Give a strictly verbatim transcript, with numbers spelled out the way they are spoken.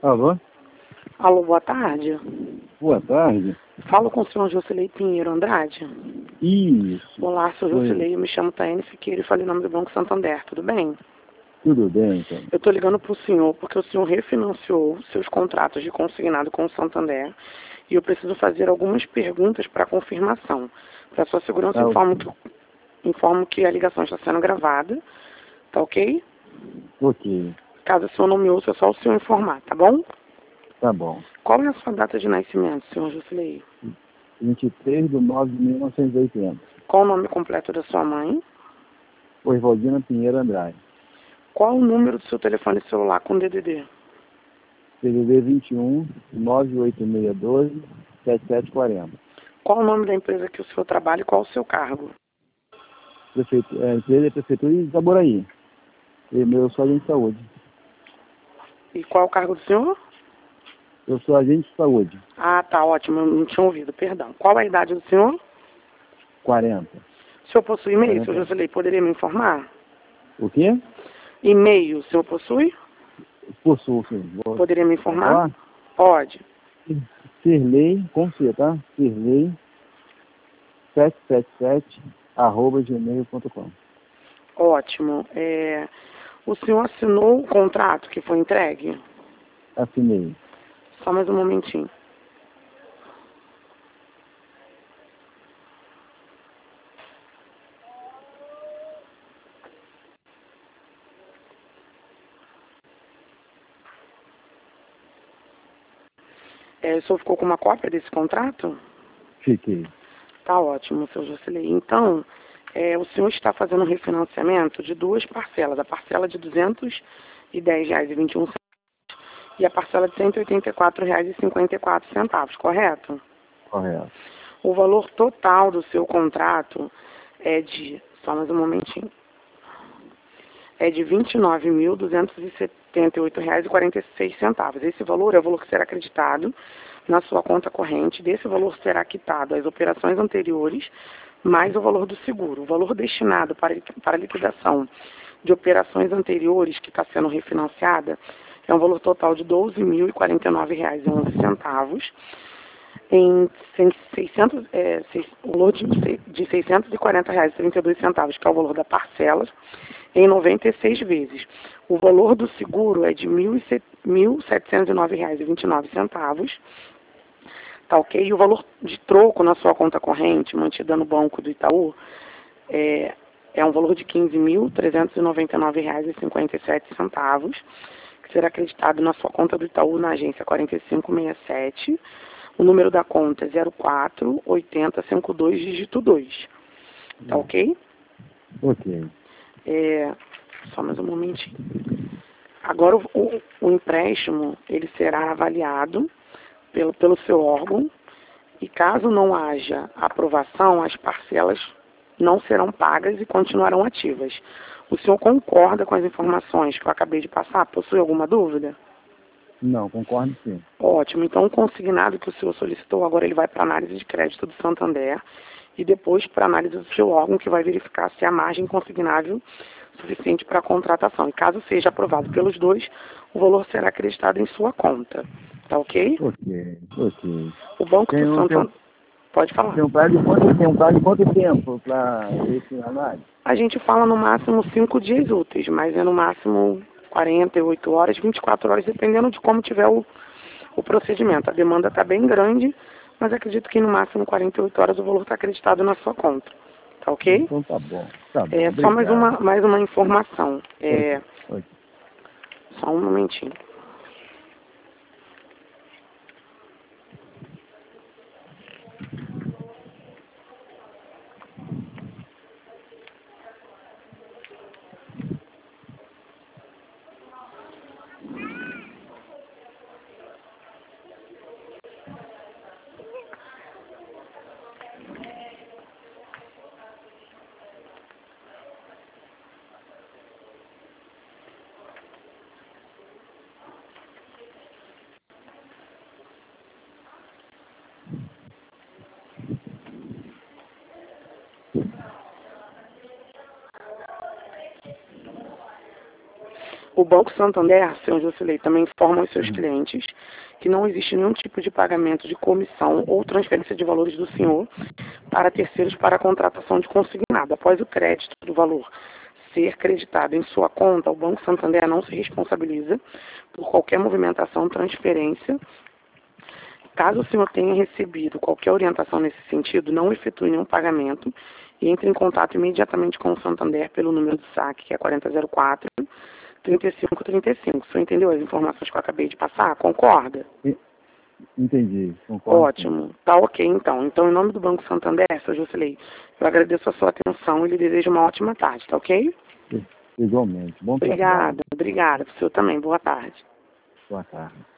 Alô? Alô, boa tarde. Boa tarde. Falo com o senhor Josilei Pinheiro Andrade. Isso. Olá, senhor Oi. Josilei, eu me chamo Taene Siqueira e falei em nome do Banco Santander, tudo bem? Tudo bem, então. Eu estou ligando para o senhor porque o senhor refinanciou seus contratos de consignado com o Santander e eu preciso fazer algumas perguntas para confirmação. Para sua segurança, Ah, informo que, informo que a ligação está sendo gravada, tá ok? ok. Caso o senhor não me ouça, é só o senhor informar, tá bom? Tá bom. Qual é a sua data de nascimento, senhor Josilei? vinte e três de nove de mil novecentos e oitenta. Qual o nome completo da sua mãe? Oswaldina Pinheiro Andrade. Qual o número do seu telefone celular com D D D? C D D vinte e um, nove oito seis um dois, sete sete quatro zero. Qual o nome da empresa que o senhor trabalha e qual o seu cargo? Prefeito, é, empresa da Prefeitura de Itaboraí. E meu, eu sou agente de saúde. E qual é o cargo do senhor? Eu sou agente de saúde. Ah, tá, ótimo, eu não tinha ouvido, perdão. Qual a idade do senhor? quarenta. O senhor possui e-mail, senhor quarenta. Josilei? Poderia me informar? O quê? E-mail, o senhor possui? Possuo, sim. Vou Poderia me vou informar? falar? Pode. Sirlei, com C, tá? Sirlei sete sete sete arroba gmail ponto com. Ótimo. É, o senhor assinou o contrato que foi entregue? Assinei. Só mais um momentinho. É, o senhor ficou com uma cópia desse contrato? Fiquei. Tá ótimo, seu Jocelyn. Então, é, o senhor está fazendo um refinanciamento de duas parcelas. A parcela de duzentos e dez reais e vinte e um centavos e a parcela de cento e oitenta e quatro reais e cinquenta e quatro centavos, correto? Correto. O valor total do seu contrato é de, só mais um momentinho, é de vinte e nove mil duzentos e setenta e oito reais e quarenta e seis centavos. Esse valor é o valor que será acreditado na sua conta corrente. Desse valor será quitado as operações anteriores mais o valor do seguro. O valor destinado para, para liquidação de operações anteriores que está sendo refinanciada é um valor total de doze mil e quarenta e nove reais e onze centavos. Em seiscentos, é, seis, o valor de, de seiscentos e quarenta reais e trinta e dois centavos, que é o valor da parcela, em noventa e seis vezes. O valor do seguro é de mil setecentos e nove reais e vinte e nove centavos. Tá ok? E o valor de troco na sua conta corrente, mantida no banco do Itaú, é, é um valor de quinze mil trezentos e noventa e nove reais e cinquenta e sete centavos, que será acreditado na sua conta do Itaú na agência quarenta e cinco sessenta e sete. O número da conta é zero quatro oito zero cinco dois, dígito dois. Tá ok? Ok. É, só mais um momentinho. Agora o, o, o empréstimo ele será avaliado pelo, pelo seu órgão e caso não haja aprovação, as parcelas não serão pagas e continuarão ativas. O senhor concorda com as informações que eu acabei de passar? Possui alguma dúvida? Não, concordo sim. Ótimo. Então, o consignado que o senhor solicitou, agora ele vai para a análise de crédito do Santander e depois para a análise do seu órgão, que vai verificar se há margem consignável suficiente para a contratação. E caso seja aprovado pelos dois, o valor será acreditado em sua conta. Tá ok? Ok, ok. O Banco Tem do um, tem um, Santander... Pode falar. tem um prazo de quanto, tem um prazo de quanto tempo para esse análise? A gente fala no máximo cinco dias úteis, mas é no máximo quarenta e oito horas, vinte e quatro horas, dependendo de como tiver o, o procedimento. A demanda está bem grande, mas acredito que no máximo quarenta e oito horas o valor está acreditado na sua conta. Tá ok? Então tá bom. Tá bom, É, só mais uma, obrigado. mais uma informação. É, Ok, ok. só um momentinho. O Banco Santander, senhor Josilei, também informa aos seus clientes que não existe nenhum tipo de pagamento de comissão ou transferência de valores do senhor para terceiros para a contratação de consignado. Após o crédito do valor ser creditado em sua conta, o Banco Santander não se responsabiliza por qualquer movimentação, transferência. Caso o senhor tenha recebido qualquer orientação nesse sentido, não efetue nenhum pagamento e entre em contato imediatamente com o Santander pelo número do saque, que é quarenta zero quatro, trinta e cinco trinta e cinco. O senhor entendeu as informações que eu acabei de passar? Concorda? Entendi. Concordo. Ótimo. Tá ok, então. Então, em nome do Banco Santander, senhor Josilei, eu agradeço a sua atenção e lhe desejo uma ótima tarde, tá ok? Igualmente. Bom trabalho. Obrigada, obrigada. Para o senhor também. Boa tarde. Boa tarde.